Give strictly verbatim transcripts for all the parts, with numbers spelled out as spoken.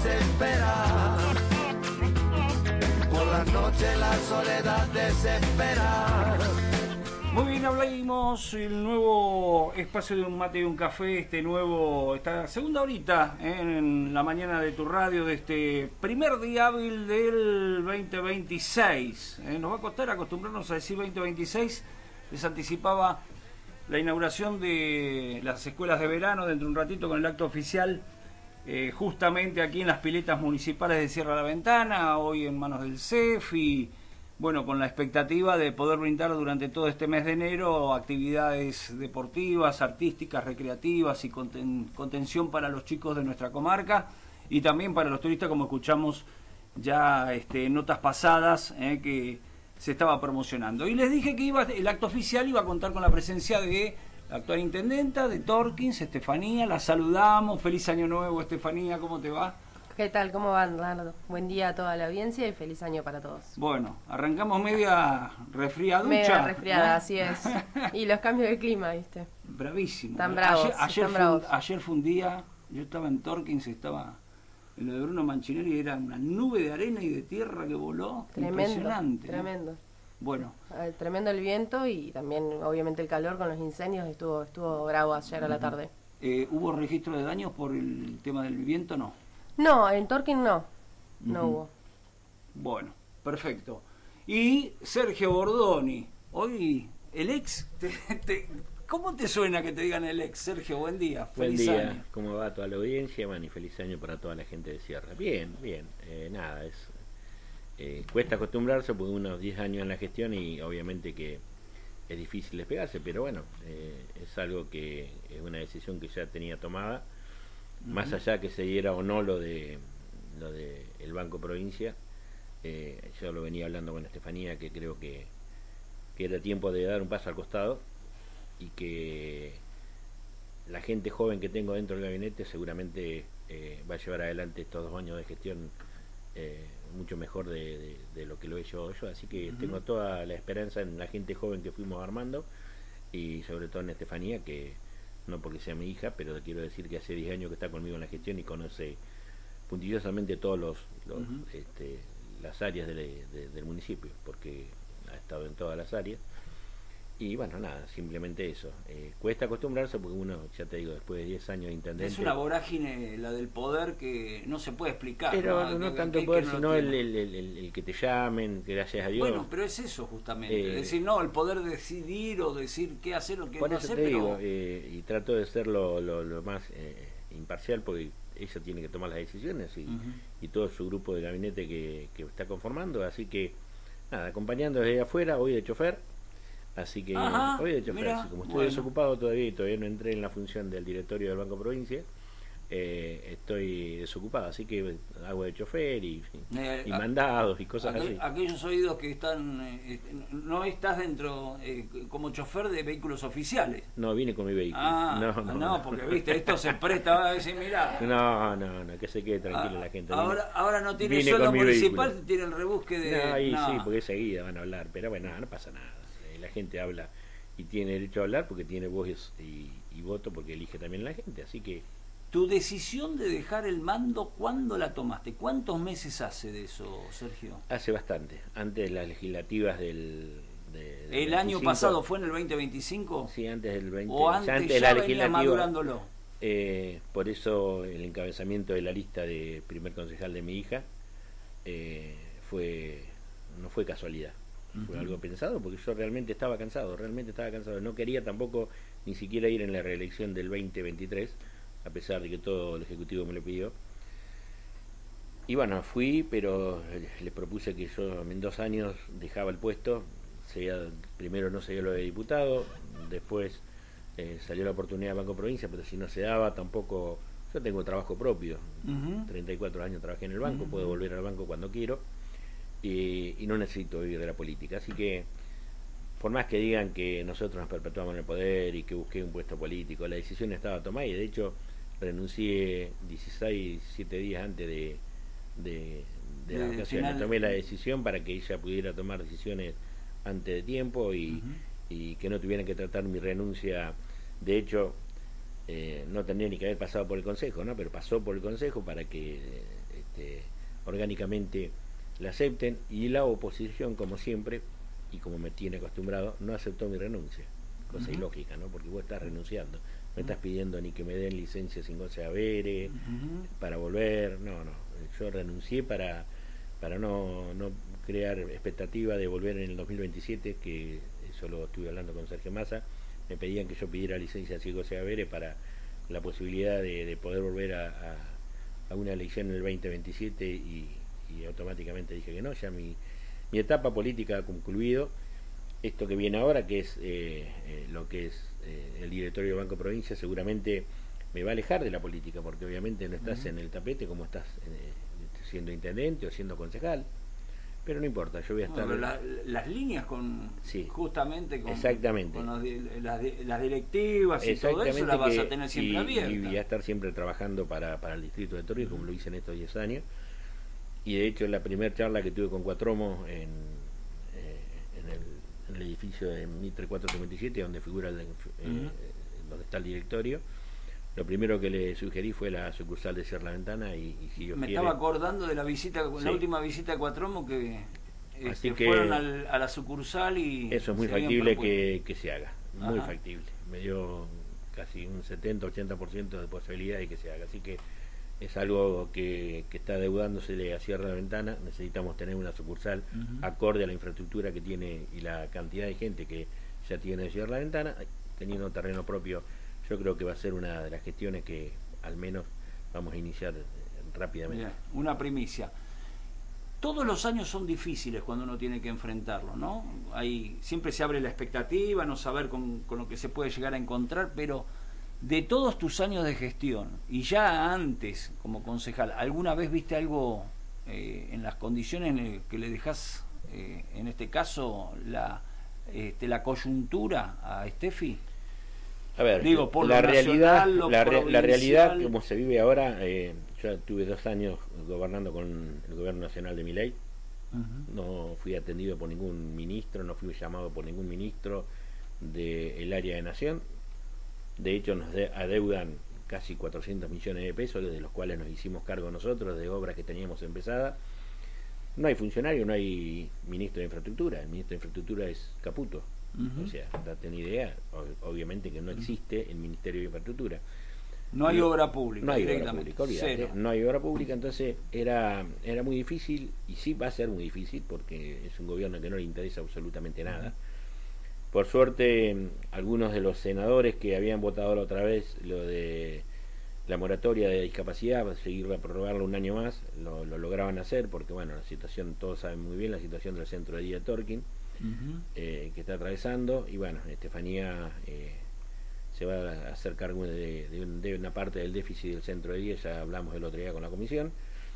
desespera. Por la noche la soledad desespera. Muy bien, hablamos el nuevo espacio de un mate y un café, este nuevo, esta segunda horita ¿eh? en la mañana de tu radio de este primer día hábil del veinte veintiséis. ¿eh? Nos va a costar acostumbrarnos a decir veinte veintiséis. Les anticipaba la inauguración de las escuelas de verano dentro de un ratito con el acto oficial, eh, justamente aquí en las piletas municipales de Sierra La Ventana, hoy en manos del C E F y bueno, con la expectativa de poder brindar durante todo este mes de enero actividades deportivas, artísticas, recreativas y conten contención para los chicos de nuestra comarca y también para los turistas, como escuchamos ya este, en notas pasadas eh, que se estaba promocionando. Y les dije que iba, el acto oficial iba a contar con la presencia de la actual intendenta de Torkins, Estefanía. La saludamos. Feliz año nuevo, Estefanía, ¿cómo te va? ¿Qué tal? ¿Cómo van, Leonardo? Buen día a toda la audiencia y feliz año para todos. Bueno, arrancamos media resfriaducha. Media resfriada, ¿no? Así es. Y los cambios de clima, ¿viste? Bravísimo. Están bravos, ayer, ayer, están fue, bravos. ayer fue un día, yo estaba en Torkins, estaba en lo de Bruno Manchinelli, era una nube de arena y de tierra que voló. Tremendo, impresionante. tremendo. Bueno. Eh, tremendo el viento y también, obviamente, el calor con los incendios estuvo estuvo bravo ayer a la tarde. Eh, ¿Hubo registro de daños por el tema del viento? No. No, en Torquín no. No Uh-huh. hubo. Bueno, perfecto. Y Sergio Bordoni, hoy el ex, te, te, ¿cómo te suena que te digan el ex? Sergio, buen día, feliz buen día. año. ¿Cómo va toda la audiencia? Bueno, y feliz año para toda la gente de Sierra. Bien, bien, eh, nada, es eh, cuesta acostumbrarse porque unos diez años en la gestión y obviamente que es difícil despegarse, pero bueno, eh, es algo que es una decisión que ya tenía tomada, uh-huh. Más allá que se diera o no lo de lo de el Banco Provincia, eh, yo lo venía hablando con Estefanía, que creo que, que era tiempo de dar un paso al costado y que la gente joven que tengo dentro del gabinete seguramente eh, va a llevar adelante estos dos años de gestión eh, mucho mejor de, de, de lo que lo he hecho yo, así que uh-huh. Tengo toda la esperanza en la gente joven que fuimos armando y sobre todo en Estefanía, que no porque sea mi hija, pero quiero decir que hace diez años que está conmigo en la gestión y conoce puntillosamente todos los, los uh-huh. este, las áreas de, de, del municipio, porque ha estado en todas las áreas. Y bueno, nada, simplemente eso. Eh, cuesta acostumbrarse porque uno, ya te digo, después de diez años de intendente... Es una vorágine la del poder que no se puede explicar. Pero no, no, no tanto poder, no sino el, el, el, el que te llamen, que gracias a Dios... Bueno, pero es eso justamente. Eh, es decir, no, el poder decidir o decir qué hacer o qué por no eso hacer, te pero... digo, eh, y trato de ser lo, lo, lo más eh, imparcial porque ella tiene que tomar las decisiones y, uh-huh. y todo su grupo de gabinete que, que está conformando. Así que, nada, acompañando desde afuera, hoy de chofer. Así que Ajá, hoy de chofer, mira, así como estoy bueno. desocupado todavía y todavía no entré en la función del directorio del Banco Provincia, eh, estoy desocupado, así que hago de chofer y, eh, y mandados y cosas aquel, así. Aquellos oídos que están, eh, no estás dentro eh, como chofer de vehículos oficiales. No, vine con mi vehículo. Ah, no, no, no, no, porque viste, esto se presta a decir, mirá. No, no, no, que se quede tranquila ah, la gente. Ahora, vine, ahora no tiene vine sueldo municipal, vehículo. tiene el rebusque de... No, ahí no. sí, porque enseguida van a hablar, pero bueno, no, no pasa nada. La gente habla y tiene derecho a hablar porque tiene voz y, y voto porque elige también la gente, así que... ¿Tu decisión de dejar el mando, cuándo la tomaste? ¿Cuántos meses hace de eso, Sergio? Hace bastante, antes de las legislativas del... De, del ¿El veinticinco. Año pasado fue en el veinte veinticinco? Sí, antes del veinte. ¿O antes, antes ya de la venía legislativa, madurándolo? Eh, por eso el encabezamiento de la lista de primer concejal de mi hija eh, fue no fue casualidad. Fue uh-huh. algo pensado porque yo realmente estaba cansado, realmente estaba cansado. No quería tampoco ni siquiera ir en la reelección del veinte veintitrés, a pesar de que todo el Ejecutivo me lo pidió. Y bueno, fui, pero les propuse que yo en dos años dejaba el puesto. Seguía, primero no seguía lo de diputado, después eh, salió la oportunidad de Banco Provincia, pero si no se daba tampoco... Yo tengo trabajo propio, uh-huh. treinta y cuatro años trabajé en el banco, uh-huh. puedo volver al banco cuando quiero. Y, y no necesito vivir de la política, así que por más que digan que nosotros nos perpetuamos en el poder y que busqué un puesto político, la decisión estaba tomada y de hecho renuncié dieciséis, siete días antes de, de, de, de las vacaciones, tomé la decisión para que ella pudiera tomar decisiones antes de tiempo y, uh-huh. y que no tuvieran que tratar mi renuncia. De hecho eh, no tendría ni que haber pasado por el consejo, ¿no? Pero pasó por el consejo para que eh, este, orgánicamente la acepten, y la oposición, como siempre, y como me tiene acostumbrado, no aceptó mi renuncia, cosa uh-huh. ilógica, ¿no? Porque vos estás renunciando, no uh-huh. estás pidiendo ni que me den licencia sin goce haberes uh-huh. para volver, no, no, yo renuncié para para no, no crear expectativa de volver en el dos mil veintisiete, que eso lo estuve hablando con Sergio Massa, me pedían que yo pidiera licencia sin goce haberes para la posibilidad de, de poder volver a, a, a una elección en el veinte veintisiete, y, y automáticamente dije que no, ya mi, mi etapa política ha concluido. Esto que viene ahora, que es eh, eh, lo que es eh, el directorio del Banco Provincia, seguramente me va a alejar de la política, porque obviamente no estás uh-huh. en el tapete como estás eh, siendo intendente o siendo concejal, pero no importa, yo voy a estar... Bueno, la, las líneas con... Sí, justamente con, exactamente. con los, las, las directivas y todo eso, las vas a tener siempre y, abiertas. Y voy a estar siempre trabajando para, para el distrito de Torres, uh-huh. como lo hice en estos diez años, y de hecho la primera charla que tuve con Cuatromo en, eh, en, el, en el edificio de Mitre cuatrocientos cincuenta y siete, donde figura el, eh, uh-huh. donde está el directorio, lo primero que le sugerí fue la sucursal de Cierra la Ventana, y, y si Dios me quiere, estaba acordando de la visita, sí. la última visita a Cuatromo, que, Así este, que fueron al, a la sucursal y eso es muy factible que, que se haga, muy Ajá. factible, me dio casi un setenta ochenta por ciento de posibilidad de que se haga, así que es algo que, que está adeudándosele a Cierra la Ventana. Necesitamos tener una sucursal uh-huh. acorde a la infraestructura que tiene y la cantidad de gente que ya tiene Cierra la Ventana, teniendo terreno propio. Yo creo que va a ser una de las gestiones que al menos vamos a iniciar rápidamente. Bien, una primicia. Todos los años son difíciles cuando uno tiene que enfrentarlo, ¿no? Hay, siempre se abre la expectativa, no saber con, con lo que se puede llegar a encontrar, pero de todos tus años de gestión, y ya antes como concejal, ¿alguna vez viste algo eh, en las condiciones en que le dejas, eh, en este caso, la, este, la coyuntura a Estefi? A ver, Digo, por la lo realidad, nacional, lo la, re, la realidad como se vive ahora, eh, yo tuve dos años gobernando con el gobierno nacional de Milei, uh-huh. no fui atendido por ningún ministro, no fui llamado por ningún ministro del área de Nación, de hecho nos de, adeudan casi cuatrocientos millones de pesos, de los cuales nos hicimos cargo nosotros, de obras que teníamos empezadas. No hay funcionario, no hay ministro de infraestructura, el ministro de infraestructura es Caputo. Uh-huh. O sea, date una idea, obviamente que no existe el Ministerio de Infraestructura. No hay no, obra pública. No hay obra pública, olvídate, no hay obra pública, entonces era, era muy difícil, y sí va a ser muy difícil, porque es un gobierno que no le interesa absolutamente nada. Uh-huh. Por suerte, algunos de los senadores que habían votado la otra vez lo de la moratoria de discapacidad, seguirla, prorrogarla un año más, lo, lo lograban hacer, porque bueno, la situación, todos saben muy bien la situación del centro de día de Torquín, uh-huh. eh, que está atravesando, y bueno, Estefanía eh, se va a hacer cargo de, de, un, de una parte del déficit del centro de día, ya hablamos el otro día con la comisión,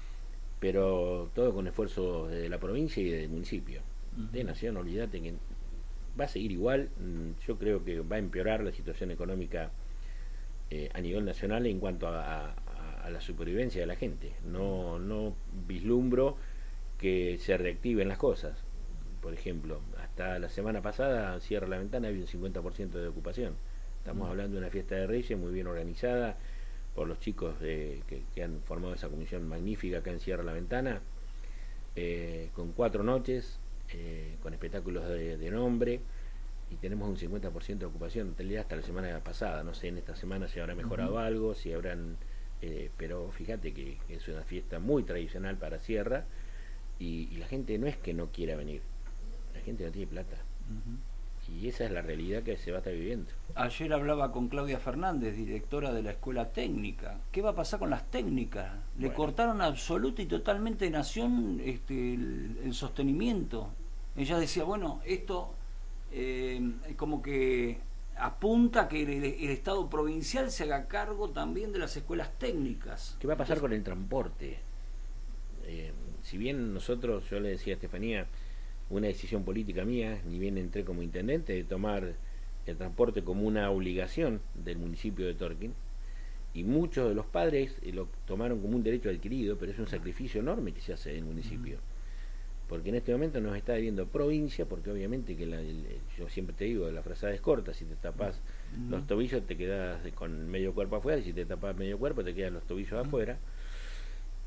pero todo con esfuerzo de la provincia y del municipio. Uh-huh. De Nación, olvídate que va a seguir igual, yo creo que va a empeorar la situación económica eh, a nivel nacional en cuanto a, a, a la supervivencia de la gente. No, no vislumbro que se reactiven las cosas. Por ejemplo, hasta la semana pasada, Cierra la Ventana, había un cincuenta por ciento de ocupación. Estamos hablando de una fiesta de Reyes muy bien organizada por los chicos de, que, que han formado esa comisión magnífica acá en Cierra la Ventana, eh, con cuatro noches, eh, con espectáculos de, de nombre, y tenemos un cincuenta por ciento de ocupación, en realidad hasta la semana pasada. No sé en esta semana si habrá mejorado uh-huh. algo, si habrán, eh, pero fíjate que es una fiesta muy tradicional para Sierra, y, y la gente no es que no quiera venir, la gente no tiene plata. Uh-huh. Y esa es la realidad que se va a estar viviendo. Ayer hablaba con Claudia Fernández, directora de la Escuela Técnica. ¿Qué va a pasar con las técnicas? Le bueno. cortaron absoluta y totalmente Nación este, el, el sostenimiento. Ella decía, bueno, esto eh, como que apunta a que el, el Estado provincial se haga cargo también de las escuelas técnicas. ¿Qué va a pasar Entonces, con el transporte? Eh, si bien nosotros, yo le decía a Estefanía, una decisión política mía, ni bien entré como intendente, de tomar el transporte como una obligación del municipio de Torquín, y muchos de los padres lo tomaron como un derecho adquirido, pero es un sacrificio enorme que se hace en el municipio, porque en este momento nos está viendo provincia, porque obviamente que la, el, yo siempre te digo, la frazada es corta, si te tapas uh-huh. los tobillos te quedas con medio cuerpo afuera, y si te tapas medio cuerpo te quedan los tobillos uh-huh. afuera.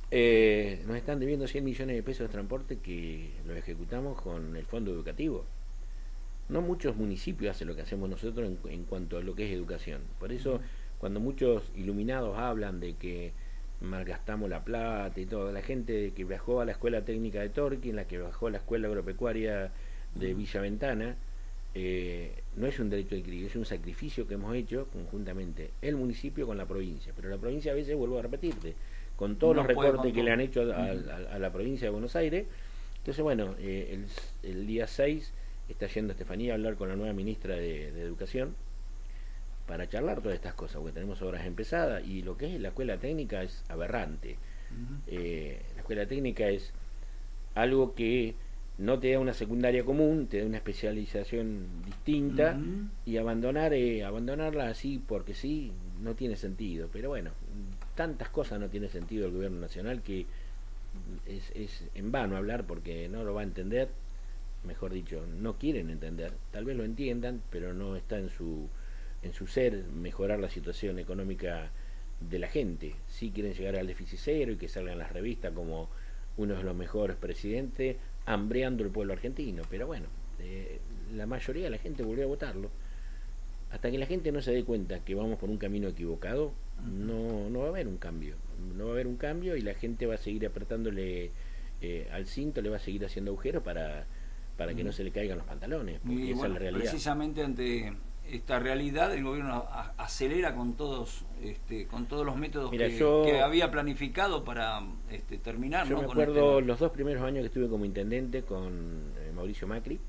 Eh, nos están debiendo cien millones de pesos de transporte que los ejecutamos con el fondo educativo. No muchos municipios hacen lo que hacemos nosotros en, en cuanto a lo que es educación. Por eso, cuando muchos iluminados hablan de que malgastamos la plata y todo, la gente que viajó a la Escuela Técnica de Torquín, la que viajó a la Escuela Agropecuaria de Villa Ventana, eh, no es un derecho adquirido, es un sacrificio que hemos hecho conjuntamente el municipio con la provincia. Pero la provincia a veces, vuelvo a repetirte, con todos No los puede recortes con que todo. le han hecho a, a- a la provincia de Buenos Aires. Entonces, bueno, eh, el, el día seis está yendo Estefanía a hablar con la nueva ministra de, de Educación para charlar todas estas cosas, porque tenemos obras empezadas y lo que es la escuela técnica es aberrante. Eh, la escuela técnica es algo que no te da una secundaria común, te da una especialización distinta. Ujú. Y abandonar eh, abandonarla así porque sí no tiene sentido. Pero bueno, tantas cosas no tiene sentido el gobierno nacional que es, es en vano hablar porque no lo va a entender. Mejor dicho, no quieren entender, tal vez lo entiendan, pero no está en su en su ser mejorar la situación económica de la gente. Sí quieren llegar al déficit cero y que salgan las revistas como uno de los mejores presidentes, hambreando el pueblo argentino. Pero bueno, eh, la mayoría de la gente volvió a votarlo. Hasta que la gente no se dé cuenta que vamos por un camino equivocado, no, no va a haber un cambio. No va a haber un cambio y la gente va a seguir apretándole eh, al cinto, le va a seguir haciendo agujeros para, para que no se le caigan los pantalones, porque Y esa bueno, es la realidad. precisamente ante esta realidad el gobierno a- acelera con todos este, con todos los métodos Mira, que, yo- que había planificado para este, terminar, Yo ¿no? me con este- acuerdo los dos primeros años que estuve como intendente con eh, Mauricio Macri,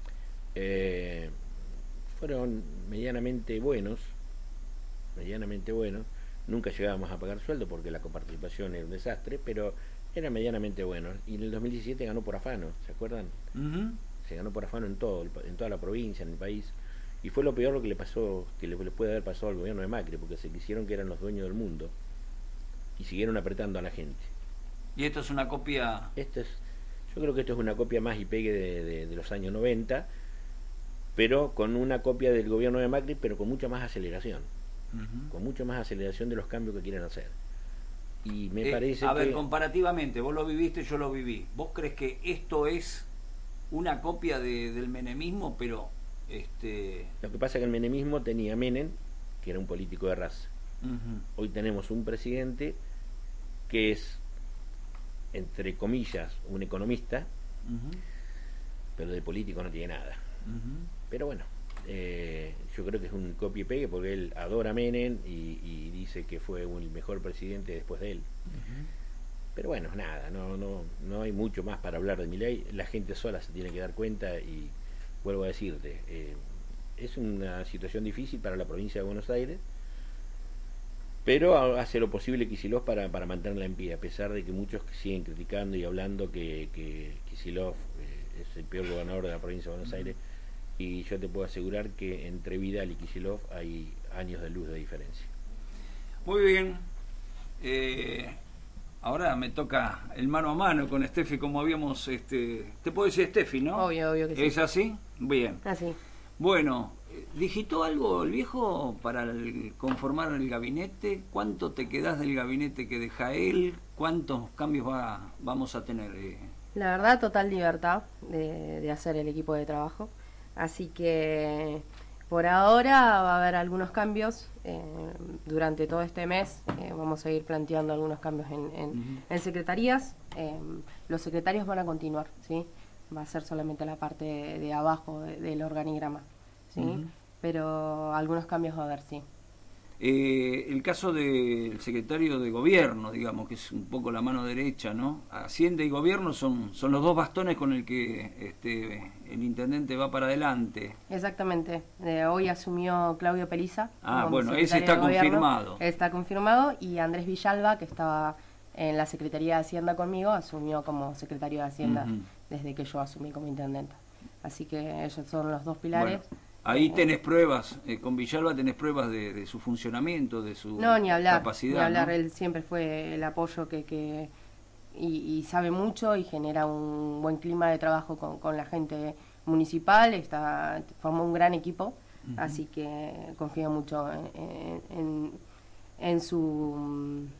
eh, fueron medianamente buenos, medianamente buenos. Nunca llegábamos a pagar sueldo porque la coparticipación era un desastre, pero era medianamente bueno. Y en el dos mil diecisiete ganó por afano, ¿se acuerdan? Ujú. Se ganó por afano en todo, el pa- en toda la provincia, en el país. Y fue lo peor lo que le pasó, que le, le puede haber pasado al gobierno de Macri, porque se quisieron que eran los dueños del mundo y siguieron apretando a la gente. Y esto es una copia. Esto es, yo creo que esto es una copia más y pegue de, de, de los años noventa, pero con una copia del gobierno de Macri, pero con mucha más aceleración, Ujú. con mucha más aceleración de los cambios que quieren hacer. Y me Eh, parece a que... ver, comparativamente, vos lo viviste, yo lo viví. ¿Vos crees que esto es una copia de, del menemismo, pero este Lo que pasa es que el menemismo tenía a Menem, que era un político de raza. ujú, Hoy tenemos un presidente que es, entre comillas, un economista, ujú, pero de político no tiene nada. ujú. Pero bueno, eh, yo creo que es un copia y pegue porque él adora a Menem y, y dice que fue un- el mejor presidente después de él. Pero bueno, nada, no, no, no hay mucho más para hablar de Milei. La gente sola se tiene que dar cuenta y vuelvo a decirte, eh, es una situación difícil para la provincia de Buenos Aires, pero ha- hace lo posible Kicillof para, para mantenerla en pie, a pesar de que muchos siguen criticando y hablando que, que Kicillof eh, es el peor gobernador de la provincia de Buenos Aires, y yo te puedo asegurar que entre Vidal y Kicillof hay años de luz de diferencia. Muy bien. Eh, ahora me toca el mano a mano con Steffi, como habíamos... Este, te puedo decir Steffi, ¿no? Obvio, obvio que sí. ¿Es así? Bien. Así. Bueno, eh, ¿digitó algo el viejo para el- conformar el gabinete? ¿Cuánto te quedás del gabinete que deja él? ¿Cuántos cambios va, vamos a tener? eh? La verdad, total libertad de, de hacer el equipo de trabajo. Así que por ahora va a haber algunos cambios. eh, durante todo este mes eh, vamos a ir planteando algunos cambios en, en, Ujú. en secretarías. Eh, los secretarios van a continuar, ¿sí? Va a ser solamente la parte de, de abajo de- del organigrama, ¿sí? Ujú. Pero algunos cambios va a haber, sí. Eh, el caso del secretario de gobierno, digamos, que es un poco la mano derecha, ¿no? Hacienda y gobierno son, son los dos bastones con el que este, el intendente va para adelante. Exactamente. Eh, hoy asumió Claudio Peliza. Ah, como bueno, ese secretario está de gobierno. confirmado. Está confirmado y Andrés Villalba, que estaba en la Secretaría de Hacienda conmigo, asumió como secretario de Hacienda Ujú. desde que yo asumí como intendenta. Así que ellos son los dos pilares. Bueno, ahí Eh, tenés pruebas, eh, con Villalba tenés pruebas de, de su funcionamiento, de su No, ni hablar, capacidad. ni hablar. ¿no? Él siempre fue el apoyo que, que y, y sabe mucho y genera un buen clima de trabajo con, con la gente municipal. Está formó un gran equipo, así que confío mucho en, en, en- en su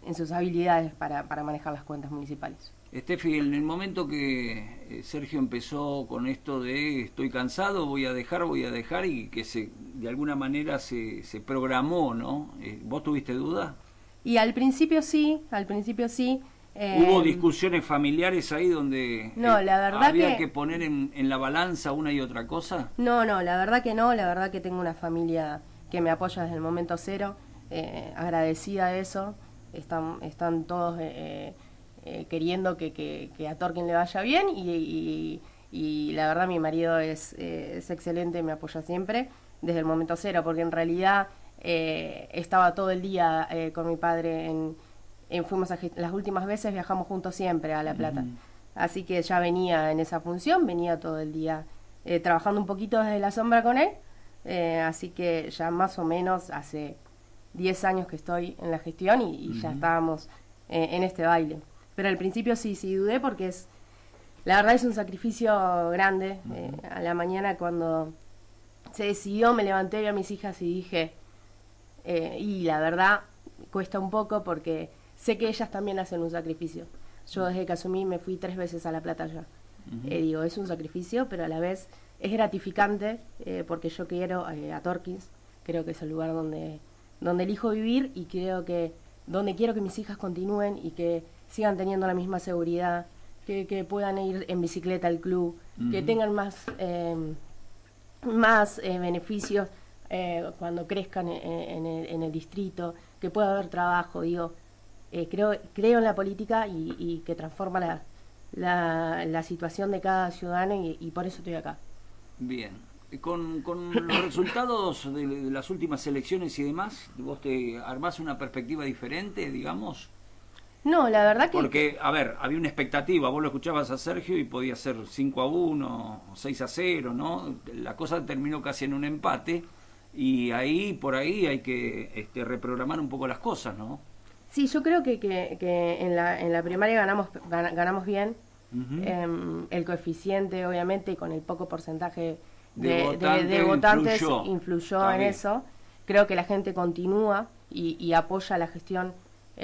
en sus habilidades para, para manejar las cuentas municipales. Estefi, en el momento que Sergio empezó con esto de estoy cansado, voy a dejar, voy a dejar, y que se de alguna manera se, se programó, ¿no? ¿Vos tuviste duda? Y al principio sí, al principio sí. Eh, ¿Hubo discusiones familiares ahí donde no, eh, la verdad había que, que poner en, en la balanza una y otra cosa? No, no, la verdad que no, la verdad que tengo una familia que me apoya desde el momento cero, eh, agradecida de eso, están, están todos... Eh, Eh, queriendo que, que, que a Torquín le vaya bien y, y, y la verdad mi marido es, eh, es excelente, me apoya siempre desde el momento cero, porque en realidad eh, estaba todo el día eh, con mi padre, en, en fuimos a, las últimas veces viajamos juntos siempre a La Plata, uh-huh. Así que ya venía en esa función, venía todo el día eh, trabajando un poquito desde la sombra con él, eh, así que ya más o menos hace diez años que estoy en la gestión y, y uh-huh. ya estábamos eh, en este baile. Pero al principio sí, sí dudé porque es, la verdad es un sacrificio grande. Uh-huh. eh, a la mañana cuando se decidió me levanté, vi a mis hijas y dije, eh, y la verdad cuesta un poco porque sé que ellas también hacen un sacrificio. Yo desde que asumí me fui tres veces a La Plata ya. Uh-huh. Eh, digo, es un sacrificio, pero a la vez es gratificante eh, porque yo quiero eh, a Torkins, creo que es el lugar donde, donde elijo vivir y creo que donde quiero que mis hijas continúen y que sigan teniendo la misma seguridad, que, que puedan ir en bicicleta al club, uh-huh. que tengan más eh, más eh, beneficios eh, cuando crezcan en, en, el, en el distrito, que pueda haber trabajo, digo, eh, creo creo en la política y, y que transforma la, la, la situación de cada ciudadano y, y por eso estoy acá. Bien. Con, con los resultados de, de las últimas elecciones y demás, ¿vos te armás una perspectiva diferente, digamos? No, la verdad que... Porque, a ver, había una expectativa, vos lo escuchabas a Sergio y podía ser cinco a uno, seis a cero, ¿no? La cosa terminó casi en un empate y ahí, por ahí, hay que este, reprogramar un poco las cosas, ¿no? Sí, yo creo que, que, que en, la, en la primaria ganamos, ganamos bien, uh-huh. eh, el coeficiente, obviamente, y con el poco porcentaje de, de, votante de, de votantes influyó, influyó en eso. Creo que la gente continúa y, y apoya la gestión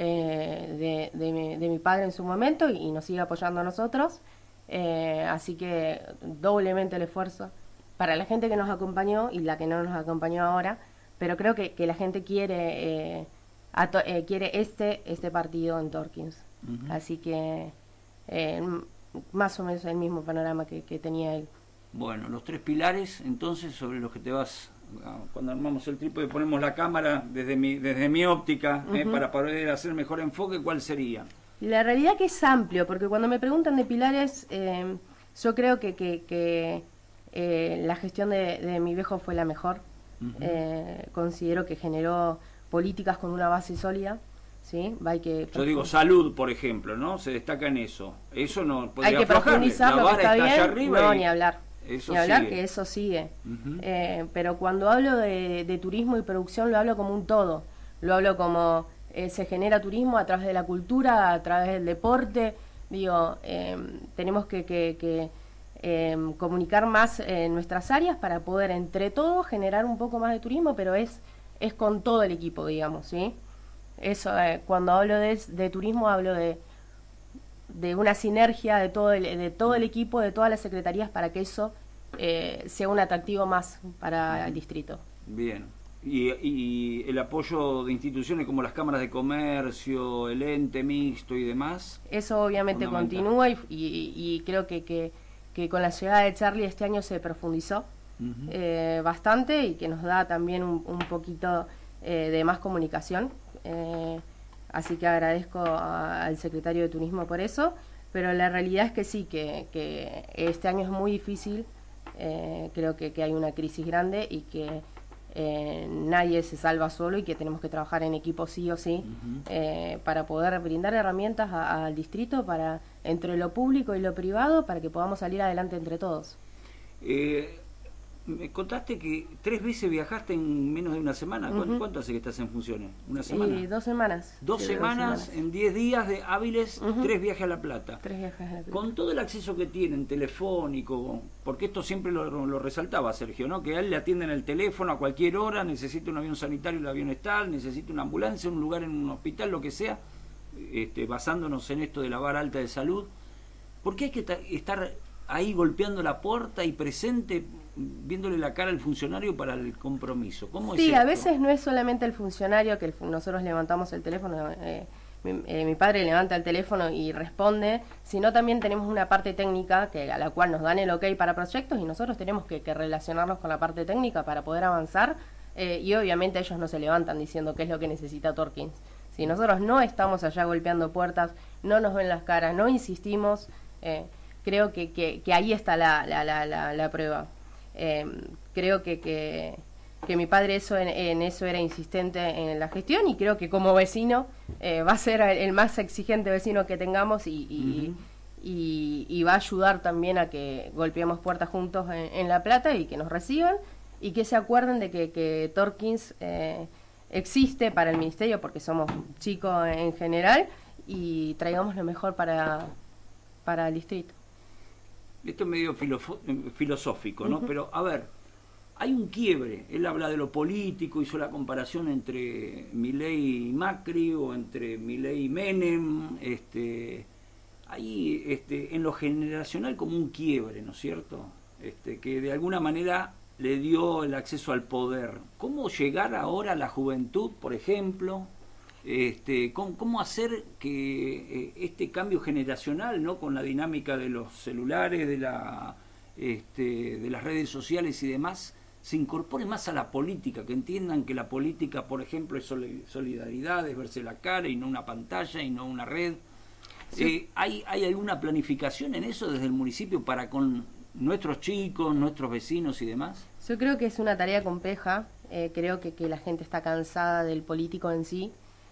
Eh, de, de, mi, de mi padre en su momento y, y nos sigue apoyando a nosotros, eh, así que doblemente el esfuerzo para la gente que nos acompañó y la que no nos acompañó ahora, pero creo que, que la gente quiere eh, a to, eh, quiere este este partido en Torkins, uh-huh. Así que eh, más o menos el mismo panorama que, que tenía él. Bueno, los tres pilares entonces sobre los que te vas, cuando armamos el trípode ponemos la cámara desde mi desde mi óptica, uh-huh. eh, para poder hacer mejor enfoque, ¿cuál sería? La realidad que es amplio, porque cuando me preguntan de pilares, eh, yo creo que, que, que eh, la gestión de, de mi viejo fue la mejor. Uh-huh. eh, considero que generó políticas con una base sólida. ¿Sí? Hay que yo digo salud, por ejemplo, ¿no? Se destaca en eso. Eso no podría hay que profundizar lo que está bien, allá arriba no, y... ni hablar. Eso Ni hablar sigue. que eso sigue. Uh-huh. eh, pero cuando hablo de, de turismo y producción lo hablo como un todo. Lo hablo como eh, se genera turismo a través de la cultura, a través del deporte. Digo, eh, tenemos que, que, que eh, comunicar más en nuestras áreas para poder entre todos generar un poco más de turismo, pero es, es con todo el equipo, digamos, ¿sí? Eso, eh, cuando hablo de, de turismo hablo de de una sinergia de todo el, de todo el equipo, de todas las secretarías para que eso eh, sea un atractivo más para el distrito. Bien. Y, y el apoyo de instituciones como las cámaras de comercio, el ente mixto y demás. Eso obviamente continúa y, y, y creo que, que, que con la llegada de Charlie este año se profundizó uh-huh. eh, bastante y que nos da también un, un poquito eh, de más comunicación. Eh, Así que agradezco a, al secretario de Turismo por eso, pero la realidad es que sí, que, que este año es muy difícil, eh, creo que, que hay una crisis grande y que eh, nadie se salva solo y que tenemos que trabajar en equipo sí o sí, uh-huh. eh, para poder brindar herramientas a, al distrito, para entre lo público y lo privado, para que podamos salir adelante entre todos. Eh... Me contaste que tres veces viajaste en menos de una semana. ¿Cuánto, uh-huh. ¿cuánto hace que estás en funciones? ¿Una semana? Sí, dos semanas. Dos, sí, semanas, dos semanas, en diez días de hábiles, uh-huh. tres viajes a La Plata. Tres viajes a La Plata. Con todo el acceso que tienen, telefónico, porque esto siempre lo, lo resaltaba Sergio, ¿no? Que a él le atienden el teléfono a cualquier hora, necesita un avión sanitario, el avión está, necesita una ambulancia, un lugar en un hospital, lo que sea. este, basándonos en esto de la vara alta de salud, ¿por qué hay que estar ahí golpeando la puerta y presente, viéndole la cara al funcionario para el compromiso? ¿Cómo es Sí, esto? a veces no es solamente el funcionario que el, nosotros levantamos el teléfono, eh, mi, eh, mi padre levanta el teléfono y responde, sino también tenemos una parte técnica que a la cual nos dan el ok para proyectos y nosotros tenemos que, que relacionarnos con la parte técnica para poder avanzar, eh, y obviamente ellos no se levantan diciendo qué es lo que necesita Torkins. Si nosotros no estamos allá golpeando puertas, no nos ven las caras, no insistimos, eh, creo que, que, que ahí está la, la, la, la, la prueba. Eh, creo que, que, que mi padre eso en, en eso era insistente en la gestión y creo que como vecino eh, va a ser el, el más exigente vecino que tengamos y, y, uh-huh. y, y va a ayudar también a que golpeemos puertas juntos en, en La Plata y que nos reciban y que se acuerden de que, que Torkins eh, existe para el ministerio porque somos chicos en general y traigamos lo mejor para, para el distrito. Esto es medio filosófico, ¿no? Uh-huh. Pero, a ver, hay un quiebre. Él habla de lo político, hizo la comparación entre Milei y Macri, o entre Milei y Menem. Este, hay este, en lo generacional como un quiebre, ¿no es cierto? Este, que de alguna manera le dio el acceso al poder. ¿Cómo llegar ahora a la juventud, por ejemplo? Este, ¿cómo, cómo hacer que eh, este cambio generacional, ¿no? Con la dinámica de los celulares, de, la, este, de las redes sociales y demás, se incorpore más a la política, que entiendan que la política, por ejemplo, es solidaridad, es verse la cara y no una pantalla y no una red? Sí. Eh, ¿hay, ¿Hay alguna planificación en eso desde el municipio para con nuestros chicos, nuestros vecinos y demás? Yo creo que es una tarea compleja, eh, creo que, que la gente está cansada del político en sí.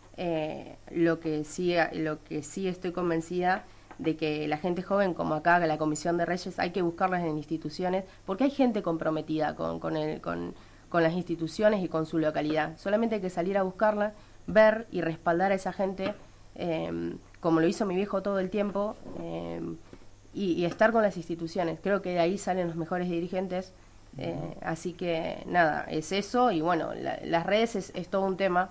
Eh, lo que sí lo que sí estoy convencida de que la gente joven, como acá la Comisión de Reyes, hay que buscarlas en instituciones porque hay gente comprometida con, con, el, con, con las instituciones y con su localidad. Solamente hay que salir a buscarla, ver y respaldar a esa gente, eh, como lo hizo mi viejo todo el tiempo, eh, y, y estar con las instituciones. Creo que de ahí salen los mejores dirigentes, eh, así que nada, es eso. Y bueno, la, las redes es, es todo un tema.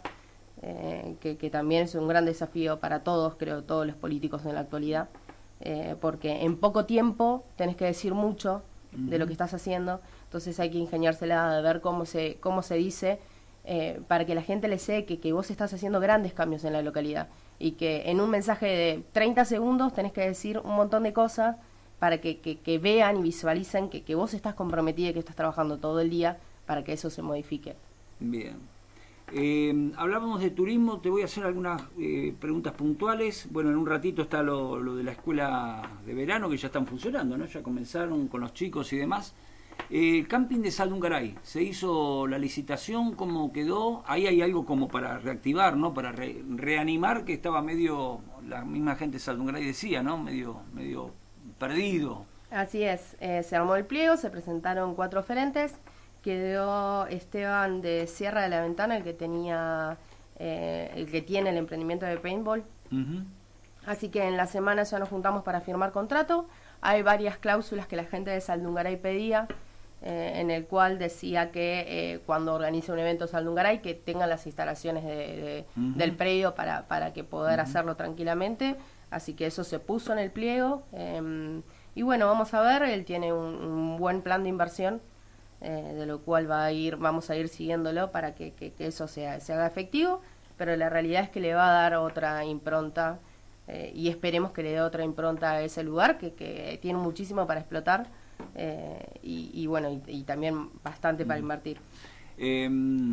Eh, que, que también es un gran desafío para todos, creo, todos los políticos en la actualidad, eh, porque en poco tiempo tenés que decir mucho uh-huh. de lo que estás haciendo, entonces hay que ingeniársela de ver cómo se cómo se dice, eh, para que la gente le sé que, que vos estás haciendo grandes cambios en la localidad y que en un mensaje de treinta segundos tenés que decir un montón de cosas para que, que, que vean y visualicen que, que vos estás comprometida y que estás trabajando todo el día para que eso se modifique. Bien. Eh, hablábamos de turismo, te voy a hacer algunas eh, preguntas puntuales. Bueno, en un ratito está lo, lo de la escuela de verano, que ya están funcionando, ¿no? Ya comenzaron con los chicos y demás. Eh, el camping de Saldungaray, se hizo la licitación, ¿cómo quedó? Ahí hay algo como para reactivar, ¿no? Para re, reanimar, que estaba medio, la misma gente de Saldungaray decía, ¿no? Medio, medio perdido. Así es, eh, se armó el pliego, se presentaron cuatro oferentes. Quedó Esteban de Sierra de la Ventana, el que tenía, eh, el que tiene el emprendimiento de paintball. Uh-huh. Así que en la semana ya nos juntamos para firmar contrato. Hay varias cláusulas que la gente de Saldungaray pedía, eh, en el cual decía que eh, cuando organice un evento Saldungaray, que tengan las instalaciones de, de, uh-huh. del predio para, para que poder uh-huh. hacerlo tranquilamente. Así que eso se puso en el pliego. Eh, y bueno, vamos a ver, él tiene un, un buen plan de inversión. Eh, de lo cual va a ir, vamos a ir siguiéndolo para que, que, que eso sea, se haga efectivo, pero la realidad es que le va a dar otra impronta, eh, y esperemos que le dé otra impronta a ese lugar que, que tiene muchísimo para explotar, eh, y, y bueno, y, y también bastante para invertir. Eh,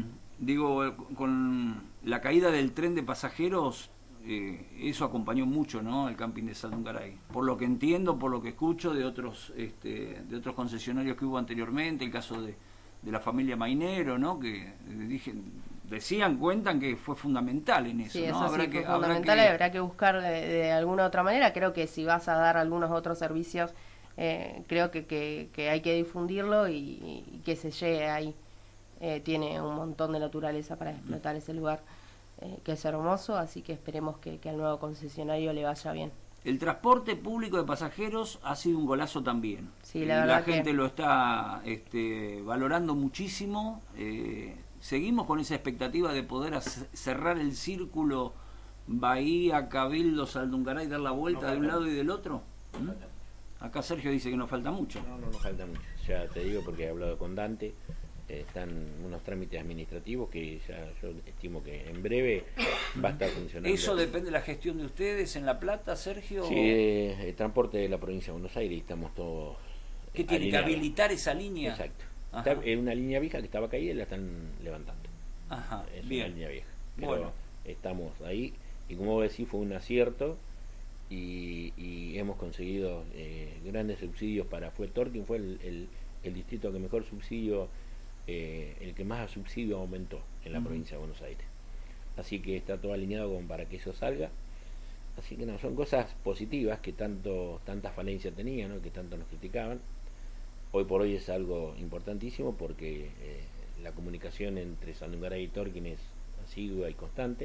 digo, con la caída del tren de pasajeros, eh, eso acompañó mucho, ¿no?, el camping de Saldungaray. Por lo que entiendo, por lo que escucho de otros este, de otros concesionarios que hubo anteriormente, el caso de, de la familia Mainero, ¿no?, que dije, decían, cuentan que fue fundamental en eso. Sí, eso ¿no? Habrá sí, que, fue fundamental, habrá que... habrá que buscar de, de alguna otra manera. Creo que si vas a dar algunos otros servicios, eh, creo que, que, que hay que difundirlo y, y que se llegue ahí. Eh, tiene un montón de naturaleza para explotar ese lugar, eh, que es hermoso, así que esperemos que, que al nuevo concesionario le vaya bien. El transporte público de pasajeros ha sido un golazo también. Sí, la, verdad la gente que... lo está este, valorando muchísimo. Eh, seguimos con esa expectativa de poder cerrar el círculo Bahía, Cabildo, Saldungaray, dar la vuelta No de un falta lado y del otro? No ¿Mm? falta. Acá Sergio dice que no falta mucho. No, no nos falta mucho. Ya te digo porque he hablado con Dante. Eh, están unos trámites administrativos que ya yo estimo que en breve va a estar funcionando. ¿Eso depende de la gestión de ustedes en La Plata, Sergio? Sí, eh, el transporte de la provincia de Buenos Aires, y estamos todos. ¿Qué tiene alineados. que habilitar esa línea? Exacto. Ajá. Está en una línea vieja que estaba caída y la están levantando. Ajá, Es bien. una línea vieja. Pero Bueno. estamos ahí y como vos decís fue un acierto y, y hemos conseguido eh, grandes subsidios para fue Torquín fue el, el, el distrito que mejor subsidio eh, el que más subsidio aumentó en la uh-huh. provincia de Buenos Aires, así que está todo alineado como para que eso salga, así que no, son cosas positivas que tanto tantas falencias tenían, ¿no? Que tanto nos criticaban. Hoy por hoy es algo importantísimo porque eh, la comunicación entre Saldungaray y Torquín es asidua y constante,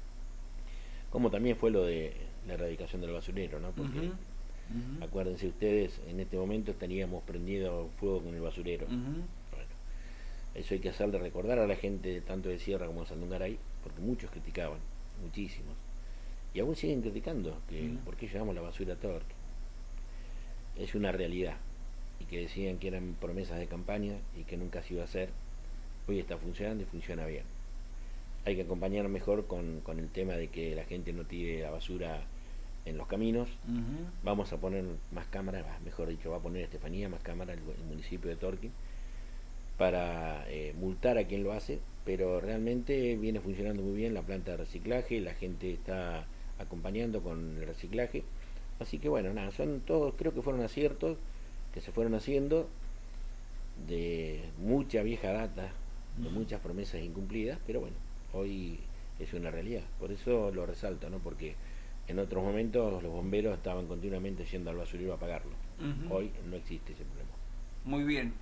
como también fue lo de la erradicación del basurero, ¿no? Porque uh-huh. Uh-huh. acuérdense ustedes, en este momento teníamos prendido fuego con el basurero. Uh-huh. Bueno, eso hay que hacerle recordar a la gente tanto de Sierra como de Saldungaray, porque muchos criticaban, muchísimos, y aún siguen criticando que uh-huh. por qué llevamos la basura a Torquín. Es una realidad, y que decían que eran promesas de campaña y que nunca se iba a hacer. Hoy está funcionando y funciona bien. Hay que acompañar mejor con, con el tema de que la gente no tire la basura en los caminos. Uh-huh. Vamos a poner más cámaras, mejor dicho, va a poner Estefanía más cámaras el, el municipio de Torquín para eh, multar a quien lo hace, pero realmente viene funcionando muy bien la planta de reciclaje, la gente está acompañando con el reciclaje, así que bueno, nada, son todos, creo que fueron aciertos que se fueron haciendo de mucha vieja data, de muchas promesas incumplidas, pero bueno, hoy es una realidad, por eso lo resalto, ¿no? Porque en otros momentos los bomberos estaban continuamente yendo al basurero a apagarlo. Uh-huh. Hoy no existe ese problema. Muy bien.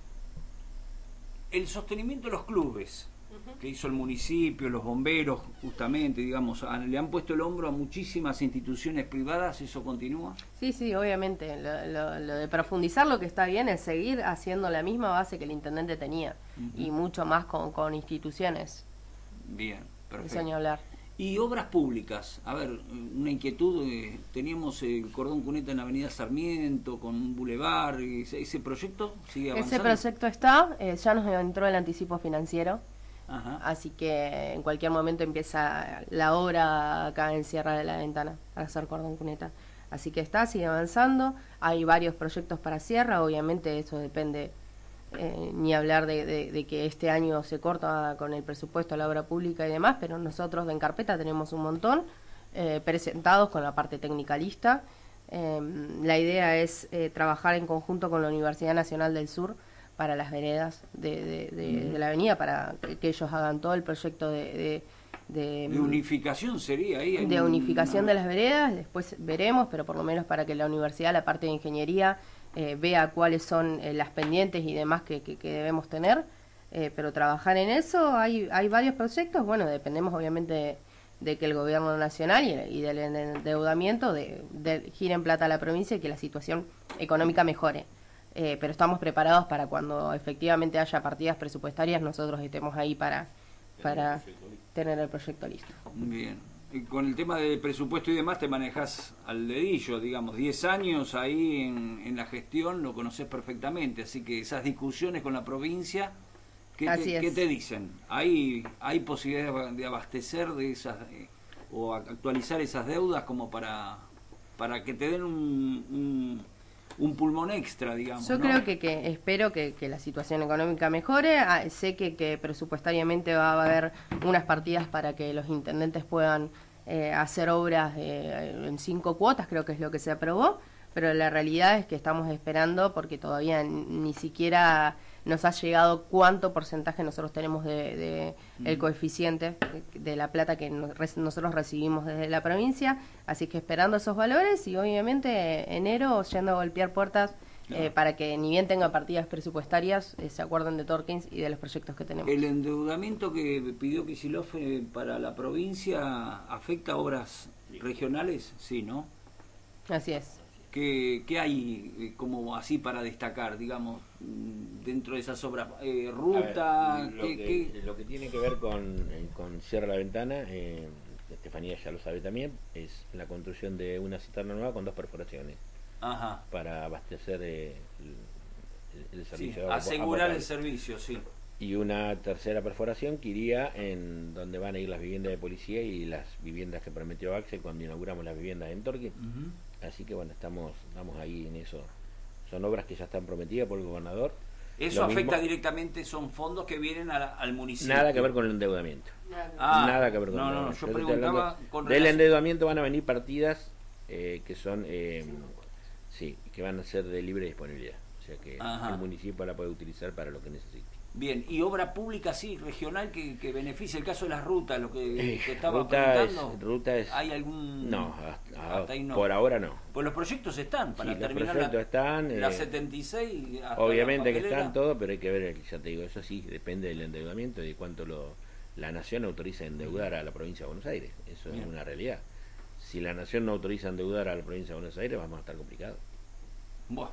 El sostenimiento de los clubes uh-huh. que hizo el municipio, los bomberos, justamente, digamos, le han puesto el hombro a muchísimas instituciones privadas, ¿eso continúa? Sí, sí, obviamente. Lo, lo, lo de profundizar lo que está bien es seguir haciendo la misma base que el intendente tenía, uh-huh. y mucho más con, con instituciones. Bien, perfecto. Eso ni hablar. Y obras públicas, a ver, una inquietud, eh, teníamos el cordón cuneta en la avenida Sarmiento, con un bulevar, ese, ese proyecto sigue avanzando. Ese proyecto está, eh, ya nos entró el anticipo financiero, Ajá. así que en cualquier momento empieza la obra acá en Sierra de la Ventana, para hacer cordón cuneta. Así que está, sigue avanzando, hay varios proyectos para Sierra, obviamente eso depende... Eh, ni hablar de, de, de que este año se corta con el presupuesto a la obra pública y demás, pero nosotros en carpeta tenemos un montón eh, presentados con la parte tecnicalista. Eh, la idea es eh, trabajar en conjunto con la Universidad Nacional del Sur para las veredas de, de, de, mm. de la avenida, para que, que ellos hagan todo el proyecto de... de De, de unificación sería ahí. De un, unificación una... de las veredas, después veremos, pero por lo menos para que la universidad, la parte de ingeniería, eh, vea cuáles son eh, las pendientes y demás que, que, que debemos tener, eh, pero trabajar en eso, hay, hay varios proyectos, bueno, dependemos obviamente de, de que el gobierno nacional y, y del endeudamiento de, de gire en plata a la provincia y que la situación económica mejore. Eh, pero estamos preparados para cuando efectivamente haya partidas presupuestarias, nosotros estemos ahí para... para tener el proyecto listo. Bien. Y con el tema del presupuesto y demás te manejas al dedillo, digamos, diez años ahí en, en la gestión, lo conoces perfectamente, así que esas discusiones con la provincia, ¿qué, te, ¿qué te dicen? ¿Hay, hay posibilidad de abastecer de esas eh, o actualizar esas deudas como para, para que te den un... un un pulmón extra, digamos? Yo ¿no? creo que, que espero que, que la situación económica mejore. Ah, sé que, que presupuestariamente va a haber unas partidas para que los intendentes puedan eh, hacer obras de, en cinco cuotas, creo que es lo que se aprobó, pero la realidad es que estamos esperando porque todavía ni siquiera nos ha llegado cuánto porcentaje nosotros tenemos de, de mm. el coeficiente de la plata que nosotros recibimos desde la provincia, así que esperando esos valores y obviamente enero yendo a golpear puertas claro. eh, para que ni bien tenga partidas presupuestarias eh, se acuerden de Torquín y de los proyectos que tenemos. ¿El endeudamiento que pidió Kicillof eh, para la provincia afecta a obras sí. regionales? Sí, ¿no? Así es. ¿Qué, ¿Qué hay eh, como así para destacar, digamos, dentro de esas obras? Eh, ¿Ruta? Ver, lo, ¿qué, que, qué? lo que tiene que ver con, con Sierra la Ventana, eh, Estefanía ya lo sabe también, es la construcción de una cisterna nueva con dos perforaciones. Ajá. Para abastecer eh, el, el servicio. Sí, de agua asegurar potable. el servicio, sí. Y una tercera perforación que iría en donde van a ir las viviendas de policía y las viviendas que prometió Axel cuando inauguramos las viviendas en Torque. Uh-huh. Así que bueno, estamos, estamos ahí en eso. Son obras que ya están prometidas por el gobernador. ¿Eso Lo afecta mismo, directamente, son fondos que vienen a la, al municipio? Nada que ver con el endeudamiento. Ah, nada que ver con no, el no, endeudamiento. yo preguntaba con Del relación... endeudamiento van a venir partidas eh, que son, eh, sí, que van a ser de libre disponibilidad. O sea que Ajá. el municipio la puede utilizar para lo que necesite. Bien, y obra pública, sí, regional, que, que beneficie, el caso de las rutas, lo que eh, te estaba ruta preguntando. Es, ruta es, ¿Hay algún...? No, hasta, hasta ahí no, por ahora no. Pues los proyectos están, para sí, terminar los proyectos la, están, la eh, setenta y seis hasta obviamente la que están todos, pero hay que ver, ya te digo, eso sí, depende del endeudamiento y de cuánto lo, la Nación autoriza a endeudar a la provincia de Buenos Aires. Eso Bien. Es una realidad. Si la Nación no autoriza a endeudar a la provincia de Buenos Aires, vamos a estar complicados. Bueno.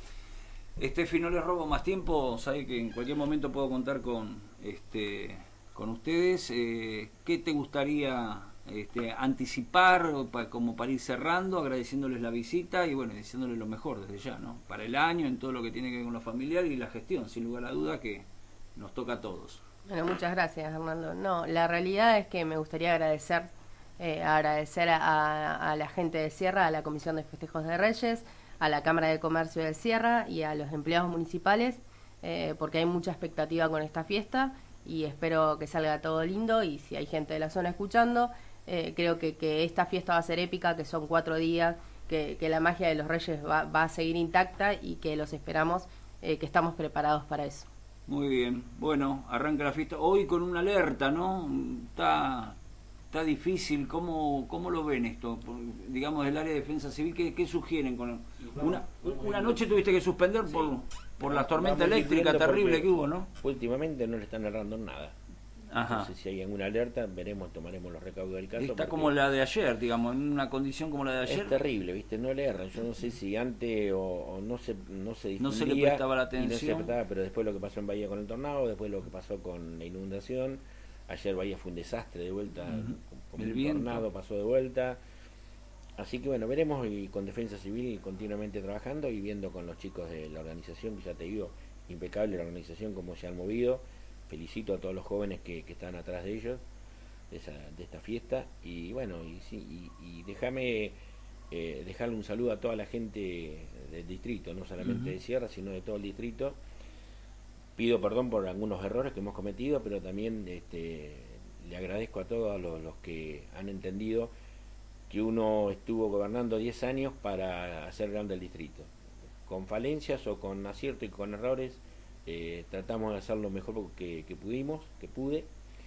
Estefi, no les robo más tiempo, sabe que en cualquier momento puedo contar con este con ustedes. Eh, ¿Qué te gustaría este, anticipar para, como para ir cerrando, agradeciéndoles la visita y bueno, diciéndoles lo mejor desde ya, ¿no? Para el año, en todo lo que tiene que ver con lo familiar y la gestión, sin lugar a duda que nos toca a todos. Bueno, muchas gracias, Hernando. No, la realidad es que me gustaría agradecer, eh, agradecer a, a, a la gente de Sierra, a la Comisión de Festejos de Reyes, a la Cámara de Comercio del Sierra y a los empleados municipales, eh, porque hay mucha expectativa con esta fiesta y espero que salga todo lindo y si hay gente de la zona escuchando, eh, creo que, que esta fiesta va a ser épica, que son cuatro días, que, que la magia de los Reyes va, va a seguir intacta y que los esperamos, eh, que estamos preparados para eso. Muy bien, bueno, arranca la fiesta hoy con una alerta, ¿no? Está... Está difícil, ¿cómo, cómo lo ven esto? Por, digamos, del área de defensa civil, ¿qué, qué sugieren? Con una, una noche tuviste que suspender por, sí. por la tormenta eléctrica terrible que hubo, ¿no? Últimamente no le están errando nada. Ajá. Entonces, si hay alguna alerta, veremos, tomaremos los recaudos del caso. Está como la de ayer, digamos, en una condición como la de ayer. Es terrible, ¿viste? No le erran. Yo no sé si antes o, o no se no se no se le prestaba la atención. Y no se le prestaba, pero después lo que pasó en Bahía con el tornado, después lo que pasó con la inundación. Ayer Bahía fue un desastre de vuelta, uh-huh. como el un tornado pasó de vuelta. Así que bueno, veremos y con Defensa Civil continuamente trabajando y viendo con los chicos de la organización, que ya te digo, impecable la organización, cómo se han movido. Felicito a todos los jóvenes que, que están atrás de ellos, de, esa, de esta fiesta. Y bueno, y, sí, y, y déjame eh, dejarle un saludo a toda la gente del distrito, no solamente uh-huh. de Sierra, sino de todo el distrito. Pido perdón por algunos errores que hemos cometido, pero también este, le agradezco a todos los, los que han entendido que uno estuvo gobernando diez años para hacer grande el distrito. Con falencias o con acierto y con errores, eh, tratamos de hacer lo mejor que, que pudimos, que pude.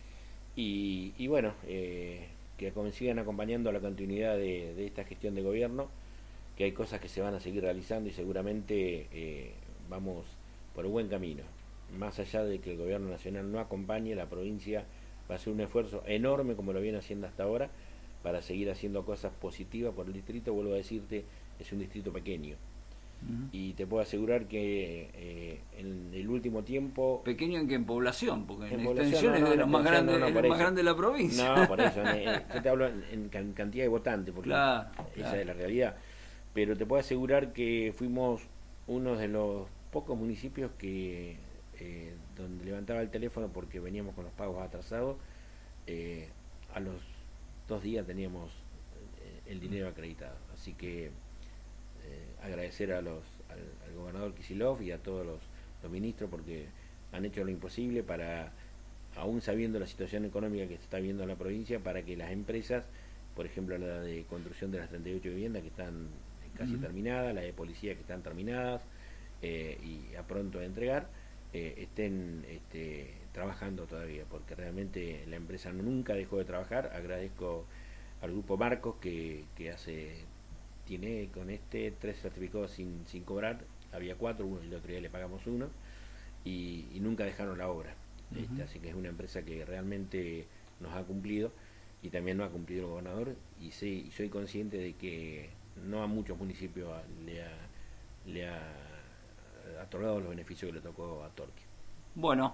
Y, y bueno, eh, que sigan acompañando a la continuidad de, de esta gestión de gobierno, que hay cosas que se van a seguir realizando y seguramente eh, vamos por un buen camino. Más allá de que el gobierno nacional no acompañe, la provincia va a hacer un esfuerzo enorme, como lo viene haciendo hasta ahora, para seguir haciendo cosas positivas por el distrito. Vuelvo a decirte, es un distrito pequeño. Uh-huh. Y te puedo asegurar que eh, en el último tiempo... ¿Pequeño en qué? En población, porque en, en extensión es no, no, de lo más grande, no, no, es más grande de la provincia. No, por eso, en, yo te hablo en, en cantidad de votantes, porque claro, esa claro. es la realidad. Pero te puedo asegurar que fuimos uno de los pocos municipios que... Eh, donde levantaba el teléfono porque veníamos con los pagos atrasados, eh, a los dos días teníamos eh, el dinero acreditado. Así que eh, agradecer a los al, al gobernador Kicillof y a todos los, los ministros porque han hecho lo imposible para, aún sabiendo la situación económica que se está viendo en la provincia, para que las empresas, por ejemplo la de construcción de las treinta y ocho viviendas que están casi uh-huh. terminadas, la de policía que están terminadas eh, y a pronto de entregar, Eh, estén este, trabajando todavía, porque realmente la empresa nunca dejó de trabajar. Agradezco al grupo Marcos que, que hace tiene con este tres certificados sin, sin cobrar, había cuatro, uno el otro día le pagamos uno y, y nunca dejaron la obra. Uh-huh. este, así que es una empresa que realmente nos ha cumplido y también nos ha cumplido el gobernador y sí, y soy consciente de que no a muchos municipios le ha, le ha otorgado los beneficios que le tocó a Torque. Bueno,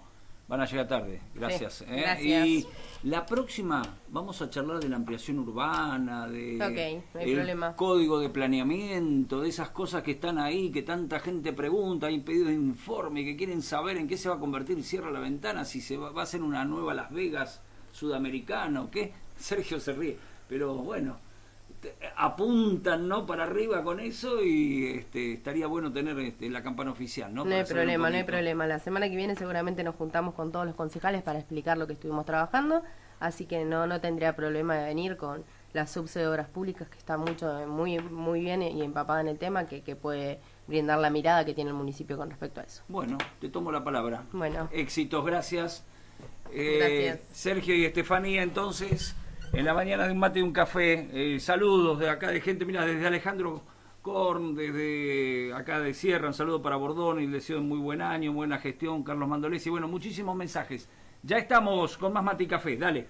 van a llegar tarde. Gracias. Sí, ¿eh? gracias. Y la próxima vamos a charlar de la ampliación urbana, de Ok, no hay el problema. código de planeamiento, de esas cosas que están ahí, que tanta gente pregunta, hay pedidos de informe, que quieren saber en qué se va a convertir Cierra la Ventana, si se va, va a ser una nueva Las Vegas sudamericana o qué. Sergio se ríe, pero bueno, te- apuntan, ¿no?, para arriba con eso, y este, estaría bueno tener este, la campana oficial, ¿no? No Para hay saber un problema, no hay poquito. problema. La semana que viene seguramente nos juntamos con todos los concejales para explicar lo que estuvimos trabajando, así que no no tendría problema de venir con la subse de Obras Públicas, que está mucho muy muy bien y empapada en el tema, que, que puede brindar la mirada que tiene el municipio con respecto a eso. Bueno, te tomo la palabra. Bueno. Éxitos, gracias. Eh, Gracias. Sergio y Estefanía, entonces, en la mañana de un mate y un café. Eh, saludos de acá de gente, mira, desde Alejandro Korn, desde acá de Sierra, un saludo para Bordón y le deseo muy buen año, buena gestión, Carlos Mandolesi. Bueno, muchísimos mensajes. Ya estamos con más mate y café, dale.